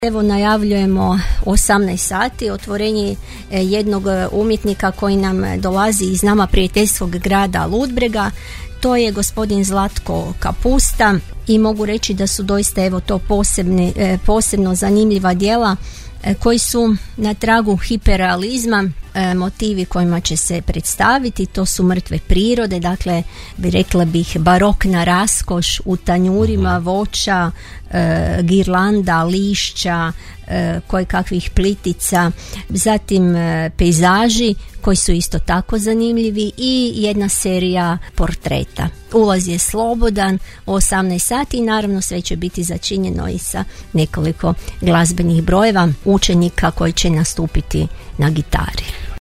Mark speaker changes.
Speaker 1: Evo najavljujemo 18 sati otvorenje jednog umjetnika koji nam dolazi iz nama prijateljskog grada Ludbrega. To je gospodin Zlatko Kapusta i mogu reći da su doista evo to posebno zanimljiva djela koji su na tragu hiperrealizma. Motivi kojima će se predstaviti to su mrtve prirode, dakle rekla bih barokna raskoš u tanjurima voća, girlanda, lišća, kojekakvih plitica, zatim pejzaži koji su isto tako zanimljivi i jedna serija portreta. Ulaz je slobodan u 18 sati i naravno sve će biti začinjeno i sa nekoliko glazbenih brojeva učenika koji će nastupiti na gitari.